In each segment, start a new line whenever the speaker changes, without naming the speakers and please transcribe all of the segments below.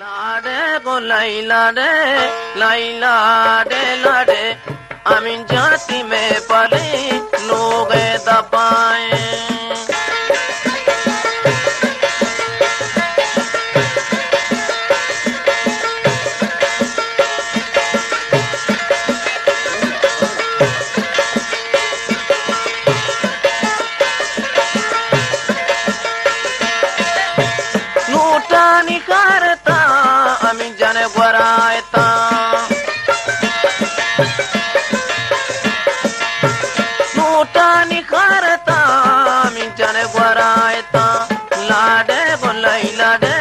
लाडे गो Laila day लाडे अमीन जाति में पले लोग दबाए नोटा निकारता अमीन जाने गुरायता नोटा निकारता अमीन जाने गुरायता लाडे गो लैला डे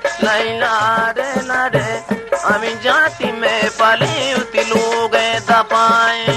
लाडे अमीन जाति में पले उति लोग दबाए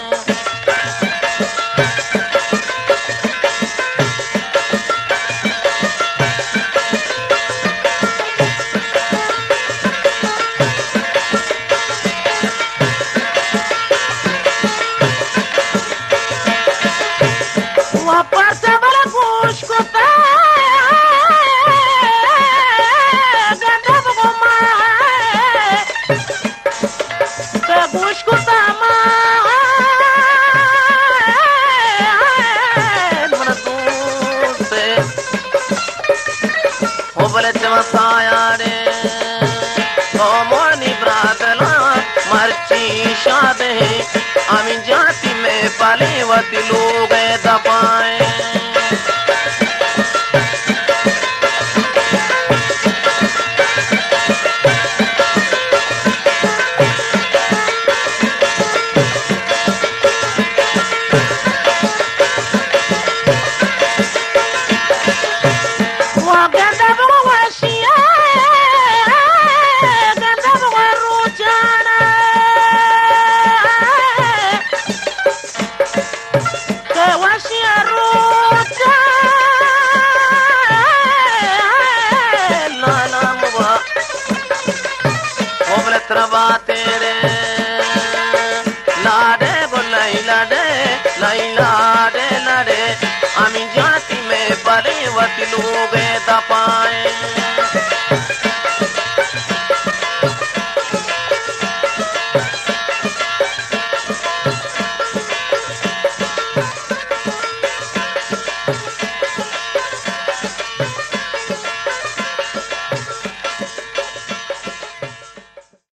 अमीन जाति में पाले वती लोग दबाए तेरे लाडे गो लैला डे अमीन जाति में पले वती लोग